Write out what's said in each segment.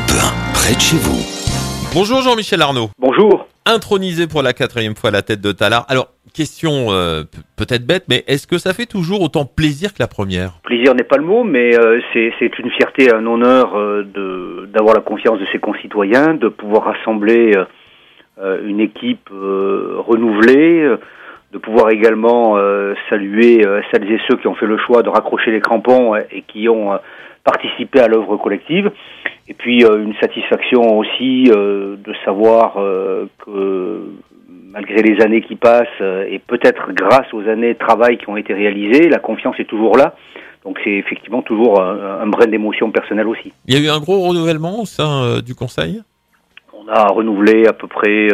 Europe 1, près de chez vous. Bonjour Jean-Michel Arnaud. Bonjour. Intronisé pour la 4e fois à la tête de Talard. Alors, question peut-être bête, mais est-ce que ça fait toujours autant plaisir que la première ? Plaisir n'est pas le mot, mais c'est une fierté, un honneur d'avoir la confiance de ses concitoyens, de pouvoir rassembler une équipe renouvelée, de pouvoir également saluer celles et ceux qui ont fait le choix de raccrocher les crampons et qui ont participé à l'œuvre collective. Et puis une satisfaction aussi de savoir que malgré les années qui passent et peut-être grâce aux années de travail qui ont été réalisées, la confiance est toujours là. Donc c'est effectivement toujours un brin d'émotion personnelle aussi. Il y a eu un gros renouvellement au sein du Conseil ? On a renouvelé à peu près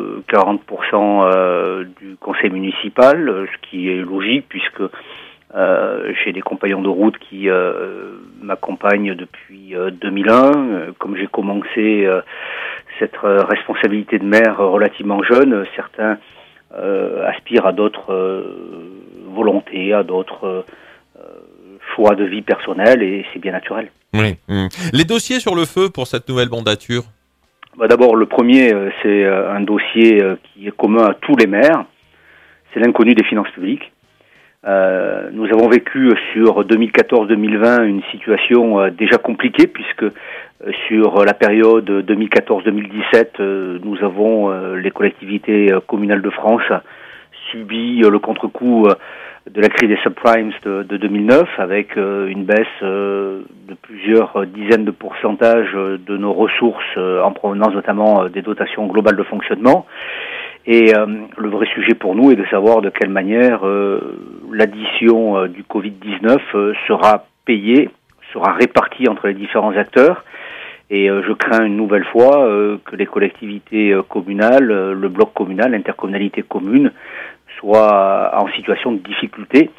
40% du conseil municipal, ce qui est logique puisque j'ai des compagnons de route qui m'accompagnent depuis 2001. Comme j'ai commencé cette responsabilité de maire relativement jeune, certains aspirent à d'autres volontés, à d'autres choix de vie personnelle et c'est bien naturel. Oui. Les dossiers sur le feu pour cette nouvelle mandature ? D'abord, le premier, c'est un dossier qui est commun à tous les maires. C'est l'inconnu des finances publiques. Nous avons vécu sur 2014-2020 une situation déjà compliquée puisque sur la période 2014-2017, nous avons les collectivités communales de France subi le contre-coup de la crise des subprimes de 2009 avec une baisse de plusieurs dizaines de pourcentages de nos ressources en provenance notamment des dotations globales de fonctionnement. Et le vrai sujet pour nous est de savoir de quelle manière l'addition du Covid-19 sera payée, sera répartie entre les différents acteurs. Et je crains une nouvelle fois que les collectivités communales, le bloc communal, l'intercommunalité commune, soient en situation de difficulté.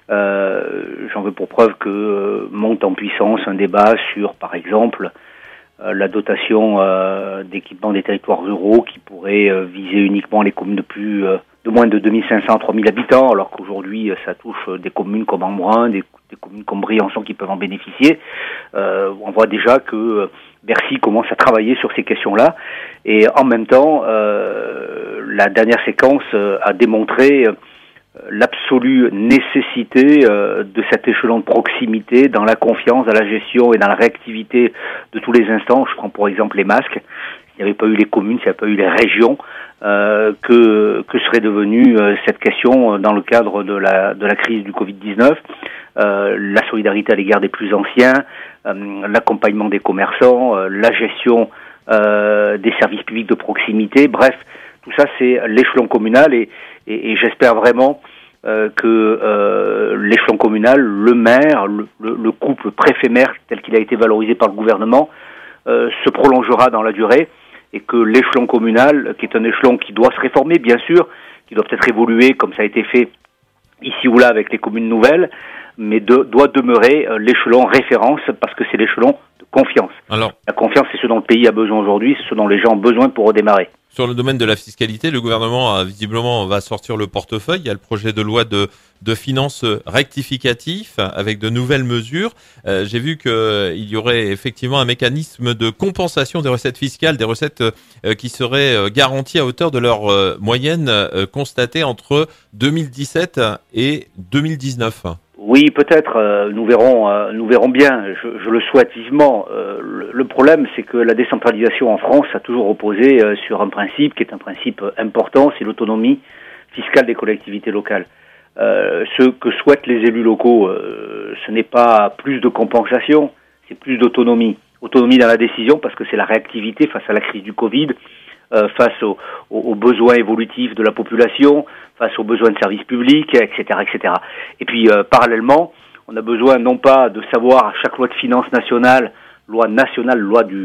J'en veux pour preuve que monte en puissance un débat sur, par exemple, la dotation d'équipement des territoires ruraux qui pourrait viser uniquement les communes de moins de 2500 à 3000 habitants, alors qu'aujourd'hui ça touche des communes comme Embrun, des communes comme Briançon qui peuvent en bénéficier. On voit déjà que Bercy commence à travailler sur ces questions-là et en même temps la dernière séquence a démontré l'absolue nécessité de cet échelon de proximité dans la confiance, dans la gestion et dans la réactivité de tous les instants. Je prends pour exemple les masques. S'il n'y avait pas eu les communes, s'il n'y avait pas eu les régions, que serait devenue cette question dans le cadre de la crise du Covid-19, la solidarité à l'égard des plus anciens, l'accompagnement des commerçants, la gestion des services publics de proximité, bref, tout ça c'est l'échelon communal et j'espère vraiment que l'échelon communal, le maire, le couple préfet-maire tel qu'il a été valorisé par le gouvernement se prolongera dans la durée et que l'échelon communal, qui est un échelon qui doit se réformer bien sûr, qui doit peut-être évoluer comme ça a été fait ici ou là avec les communes nouvelles, mais doit demeurer l'échelon référence parce que c'est l'échelon de confiance. Alors, la confiance, c'est ce dont le pays a besoin aujourd'hui, c'est ce dont les gens ont besoin pour redémarrer. sur le domaine de la fiscalité, le gouvernement visiblement va sortir le portefeuille. Il y a le projet de loi de finances rectificatif avec de nouvelles mesures. J'ai vu qu'il y aurait effectivement un mécanisme de compensation des recettes fiscales, des recettes qui seraient garanties à hauteur de leur moyenne constatée entre 2017 et 2019. Oui, peut-être. Nous verrons bien. Je le souhaite vivement. Le problème, c'est que la décentralisation en France a toujours reposé sur un principe qui est un principe important, c'est l'autonomie fiscale des collectivités locales. Ce que souhaitent les élus locaux, ce n'est pas plus de compensation, c'est plus d'autonomie. Autonomie dans la décision, parce que c'est la réactivité face à la crise du Covid, face aux besoins évolutifs de la population, face aux besoins de services publics, etc., etc. Et puis, parallèlement, on a besoin non pas de savoir à chaque loi de finances nationale, loi du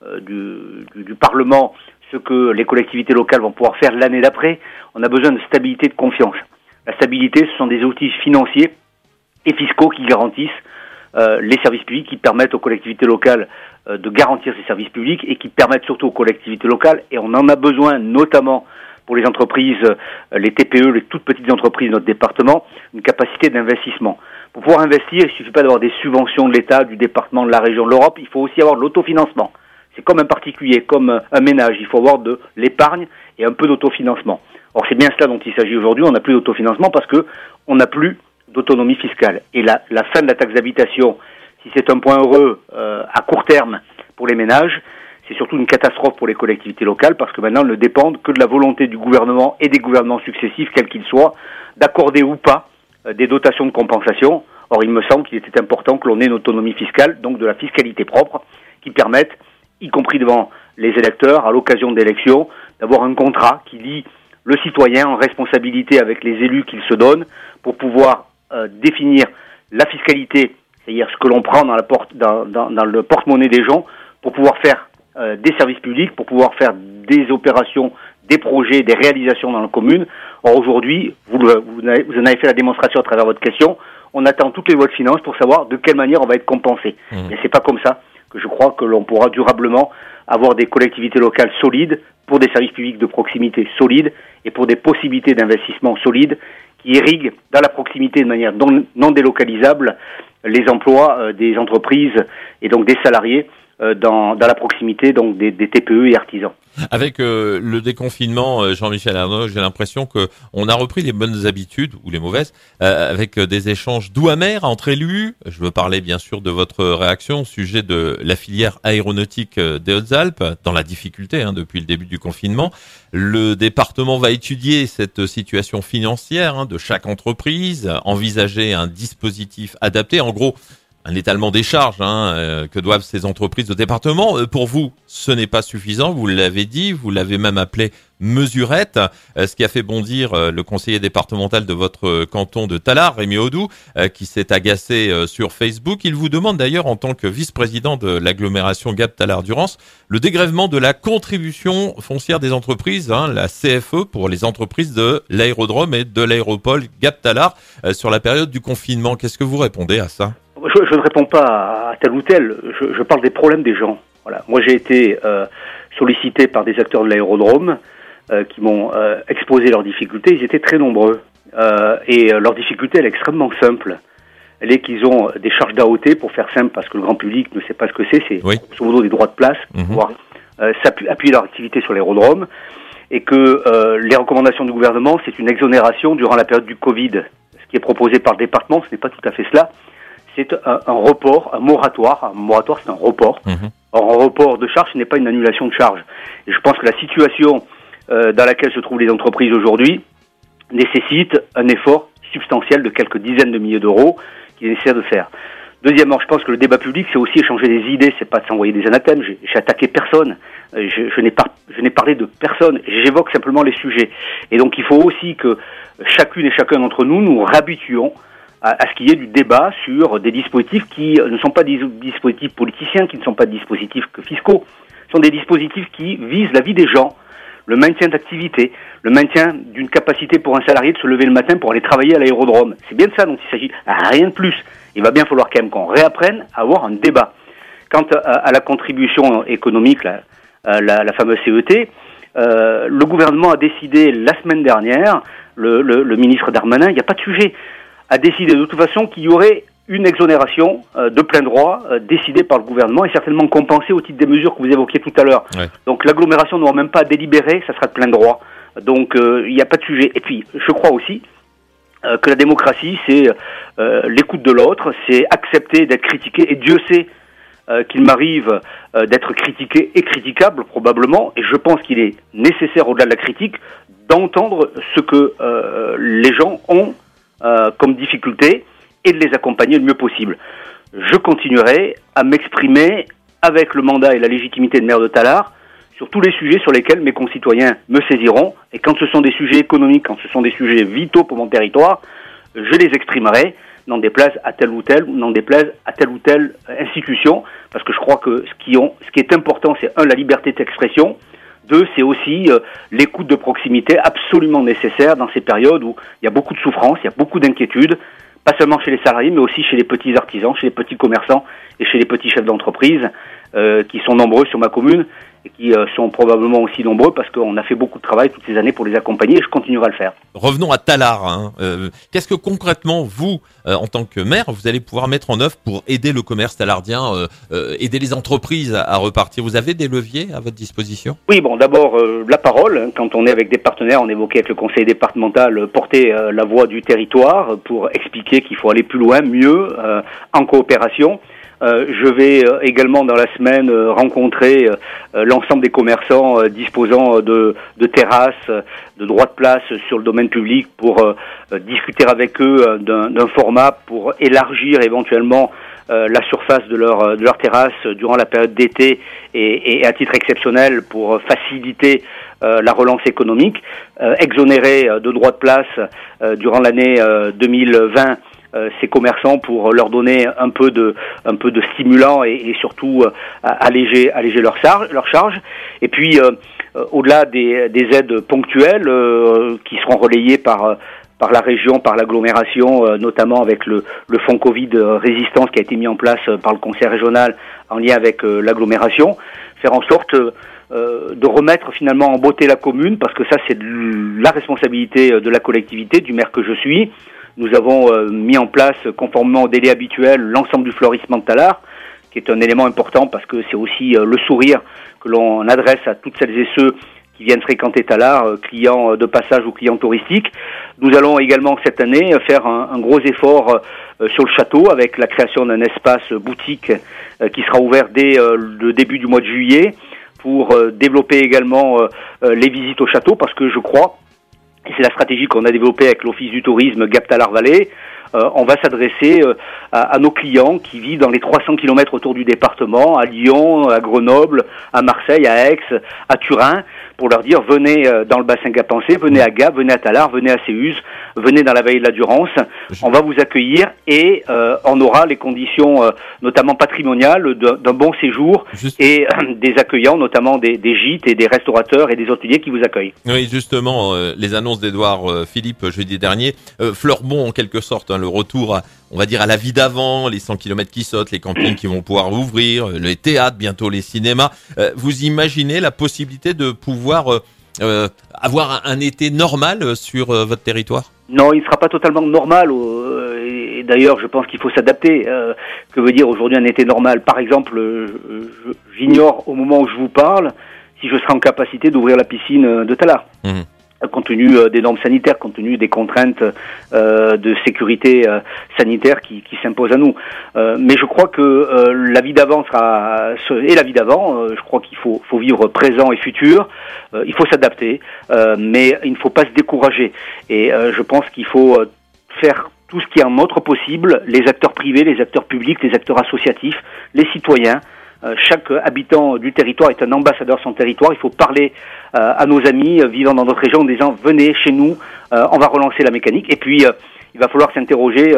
Parlement, ce que les collectivités locales vont pouvoir faire l'année d'après. On a besoin de stabilité, de confiance. La stabilité, ce sont des outils financiers et fiscaux qui garantissent les services publics, qui permettent aux collectivités locales de garantir ces services publics et qui permettent surtout aux collectivités locales, et on en a besoin notamment pour les entreprises, les TPE, les toutes petites entreprises de notre département, une capacité d'investissement. Pour pouvoir investir, il ne suffit pas d'avoir des subventions de l'État, du département, de la région, de l'Europe, il faut aussi avoir de l'autofinancement. C'est comme un particulier, comme un ménage. Il faut avoir de l'épargne et un peu d'autofinancement. Or, c'est bien cela dont il s'agit aujourd'hui. On n'a plus d'autofinancement parce que on n'a plus d'autonomie fiscale. Et la fin de la taxe d'habitation, si c'est un point heureux à court terme pour les ménages, c'est surtout une catastrophe pour les collectivités locales parce que maintenant, elles ne dépendent que de la volonté du gouvernement et des gouvernements successifs, quels qu'ils soient, d'accorder ou pas des dotations de compensation. Or, il me semble qu'il était important que l'on ait une autonomie fiscale, donc de la fiscalité propre, qui permette, y compris devant les électeurs, à l'occasion d'élections, d'avoir un contrat qui lie le citoyen en responsabilité avec les élus qu'il se donne pour pouvoir définir la fiscalité, c'est-à-dire ce que l'on prend dans le porte-monnaie des gens, pour pouvoir faire des services publics, pour pouvoir faire des opérations, des projets, des réalisations dans la commune. Or aujourd'hui, vous en avez fait la démonstration à travers votre question, on attend toutes les lois de finances pour savoir de quelle manière on va être compensé. Et c'est pas comme ça que je crois que l'on pourra durablement avoir des collectivités locales solides pour des services publics de proximité solides et pour des possibilités d'investissement solides qui irriguent dans la proximité de manière non délocalisable les emplois des entreprises et donc des salariés dans la proximité donc des TPE et artisans. Avec le déconfinement, Jean-Michel Arnaud, j'ai l'impression que on a repris les bonnes habitudes ou les mauvaises, avec des échanges doux amers entre élus. Je veux parler bien sûr de votre réaction au sujet de la filière aéronautique des Hautes-Alpes, dans la difficulté depuis le début du confinement. Le département va étudier cette situation financière de chaque entreprise, envisager un dispositif adapté. En gros, un étalement des charges que doivent ces entreprises au département. Pour vous, ce n'est pas suffisant, vous l'avez dit, vous l'avez même appelé mesurette, ce qui a fait bondir le conseiller départemental de votre canton de Tallard, Rémi Audou, qui s'est agacé sur Facebook. Il vous demande d'ailleurs, en tant que vice-président de l'agglomération Gap-Tallard-Durance, le dégrèvement de la contribution foncière des entreprises, la CFE, pour les entreprises de l'aérodrome et de l'aéroport Gap-Tallard sur la période du confinement. Qu'est-ce que vous répondez à ça ? Je ne réponds pas à tel ou tel, je parle des problèmes des gens. Voilà. Moi, j'ai été sollicité par des acteurs de l'aérodrome qui m'ont exposé leurs difficultés. Ils étaient très nombreux. Et leur difficulté, elle est extrêmement simple. Elle est qu'ils ont des charges d'AOT, pour faire simple, parce que le grand public ne sait pas ce que c'est. C'est grosso modo des droits de place pour pouvoir appuyer leur activité sur l'aérodrome. Et que les recommandations du gouvernement, c'est une exonération durant la période du Covid. Ce qui est proposé par le département, ce n'est pas tout à fait cela. C'est un report, un moratoire. Un moratoire, c'est un report. Or, un report de charge, ce n'est pas une annulation de charge. Et je pense que la situation dans laquelle se trouvent les entreprises aujourd'hui nécessite un effort substantiel de quelques dizaines de milliers d'euros qu'il est nécessaire de faire. Deuxièmement, je pense que le débat public, c'est aussi échanger des idées, c'est pas de s'envoyer des anathèmes. J'ai attaqué personne, je n'ai parlé de personne, j'évoque simplement les sujets. Et donc, il faut aussi que chacune et chacun d'entre nous nous réhabituons à ce qu'il y ait du débat sur des dispositifs qui ne sont pas des dispositifs politiciens, qui ne sont pas des dispositifs fiscaux. Ce sont des dispositifs qui visent la vie des gens, le maintien d'activité, le maintien d'une capacité pour un salarié de se lever le matin pour aller travailler à l'aérodrome. C'est bien de ça dont il s'agit, rien de plus. Il va bien falloir quand même qu'on réapprenne à avoir un débat. Quant à la contribution économique, la fameuse CET, le gouvernement a décidé la semaine dernière, le ministre Darmanin, il n'y a pas de sujet, a décidé de toute façon qu'il y aurait une exonération de plein droit décidée par le gouvernement et certainement compensée au titre des mesures que vous évoquiez tout à l'heure. Ouais. Donc l'agglomération n'aura même pas à délibérer, ça sera de plein droit. Donc il n'y a pas de sujet. Et puis je crois aussi que la démocratie, c'est l'écoute de l'autre, c'est accepter d'être critiqué. Et Dieu sait qu'il m'arrive d'être critiqué et critiquable probablement. Et je pense qu'il est nécessaire, au-delà de la critique, d'entendre ce que les gens ont comme difficulté et de les accompagner le mieux possible. Je continuerai à m'exprimer avec le mandat et la légitimité de maire de Tallard sur tous les sujets sur lesquels mes concitoyens me saisiront. Et quand ce sont des sujets économiques, quand ce sont des sujets vitaux pour mon territoire, je les exprimerai, n'en déplaise à telle ou telle, n'en déplaise à telle ou telle institution, parce que je crois que ce qui est important, c'est la liberté d'expression. 2, c'est aussi l'écoute de proximité absolument nécessaire dans ces périodes où il y a beaucoup de souffrance, il y a beaucoup d'inquiétudes, pas seulement chez les salariés, mais aussi chez les petits artisans, chez les petits commerçants et chez les petits chefs d'entreprise qui sont nombreux sur ma commune et qui sont probablement aussi nombreux parce qu'on a fait beaucoup de travail toutes ces années pour les accompagner et je continuerai à le faire. Revenons à Tallard. Qu'est-ce que concrètement, vous, en tant que maire, vous allez pouvoir mettre en œuvre pour aider le commerce tallardien, aider les entreprises à repartir? Vous avez des leviers à votre disposition? Oui, bon, d'abord, la parole. Quand on est avec des partenaires, on évoquait avec le conseil départemental, porter la voix du territoire pour expliquer qu'il faut aller plus loin, mieux, en coopération. Je vais également dans la semaine rencontrer l'ensemble des commerçants disposant de terrasses, de droits de place sur le domaine public pour discuter avec eux d'un format pour élargir éventuellement la surface de leur terrasse durant la période d'été et à titre exceptionnel pour faciliter la relance économique, exonérer de droits de place durant l'année 2020 ces commerçants pour leur donner un peu de stimulant et surtout alléger leur charge. Et puis au-delà des aides ponctuelles qui seront relayées par la région, par l'agglomération, notamment avec le fonds Covid résistance qui a été mis en place par le conseil régional en lien avec l'agglomération, faire en sorte de remettre finalement en beauté la commune, parce que ça c'est la responsabilité de la collectivité, du maire que je suis. Nous avons mis en place, conformément au délai habituel, l'ensemble du fleurissement de Tallard, qui est un élément important parce que c'est aussi le sourire que l'on adresse à toutes celles et ceux qui viennent fréquenter Tallard, clients de passage ou clients touristiques. Nous allons également cette année faire un gros effort sur le château avec la création d'un espace boutique qui sera ouvert dès le début du mois de juillet pour développer également les visites au château, parce que je crois, et c'est la stratégie qu'on a développée avec l'Office du tourisme Gap Tallard Vallée, on va s'adresser à nos clients qui vivent dans les 300 km autour du département, à Lyon, à Grenoble, à Marseille, à Aix, à Turin, pour leur dire venez dans le bassin gapençais, venez à Gap, venez à Tallard, venez à Séuz, venez dans la vallée de la Durance, on va vous accueillir et on aura les conditions notamment patrimoniales d'un bon séjour et des accueillants, notamment des gîtes et des restaurateurs et des hôteliers qui vous accueillent. Oui, justement, les annonces d'Édouard Philippe jeudi dernier, Fleurbon en quelque sorte, le retour, on va dire, à la vie d'avant, les 100 km qui sautent, les campings qui vont pouvoir ouvrir, les théâtres, bientôt les cinémas. Vous imaginez la possibilité de pouvoir avoir un été normal sur votre territoire? Non, il ne sera pas totalement normal. Et d'ailleurs, je pense qu'il faut s'adapter. Que veut dire aujourd'hui un été normal? Par exemple, j'ignore au moment où je vous parle si je serai en capacité d'ouvrir la piscine de Tallard. Compte tenu des normes sanitaires, compte tenu des contraintes de sécurité sanitaire qui s'imposent à nous. Mais je crois que la vie d'avant et la vie d'avant, je crois qu'il faut vivre présent et futur. Il faut s'adapter, mais il ne faut pas se décourager. Et je pense qu'il faut faire tout ce qui est en notre possible, les acteurs privés, les acteurs publics, les acteurs associatifs, les citoyens. Chaque habitant du territoire est un ambassadeur de son territoire. Il faut parler à nos amis vivant dans notre région en disant venez chez nous, on va relancer la mécanique. Et puis il va falloir s'interroger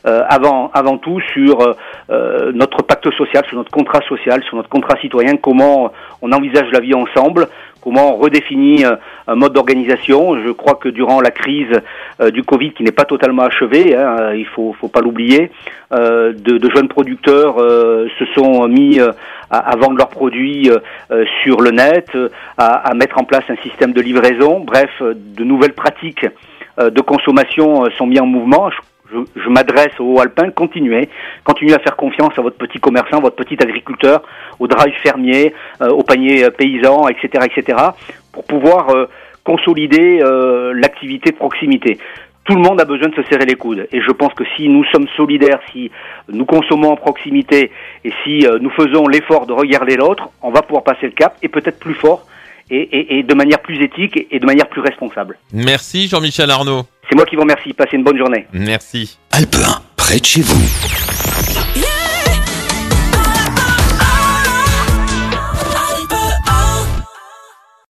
avant tout sur notre pacte social, sur notre contrat social, sur notre contrat citoyen, comment on envisage la vie ensemble, comment on redéfinit un mode d'organisation. Je crois que durant la crise du Covid, qui n'est pas totalement achevée, il faut pas l'oublier, de jeunes producteurs se sont mis à vendre leurs produits sur le net, à mettre en place un système de livraison. Bref, de nouvelles pratiques de consommation sont mises en mouvement. Je m'adresse aux Hauts-Alpins, continuez à faire confiance à votre petit commerçant, votre petit agriculteur, au drive fermier, au panier paysan, etc., pour pouvoir consolider l'activité de proximité. Tout le monde a besoin de se serrer les coudes. Et je pense que si nous sommes solidaires, si nous consommons en proximité et si nous faisons l'effort de regarder l'autre, on va pouvoir passer le cap et peut-être plus fort et de manière plus éthique et de manière plus responsable. Merci Jean-Michel Arnaud. C'est moi qui vous remercie. Passez une bonne journée. Merci. Alpe 1, près de chez vous.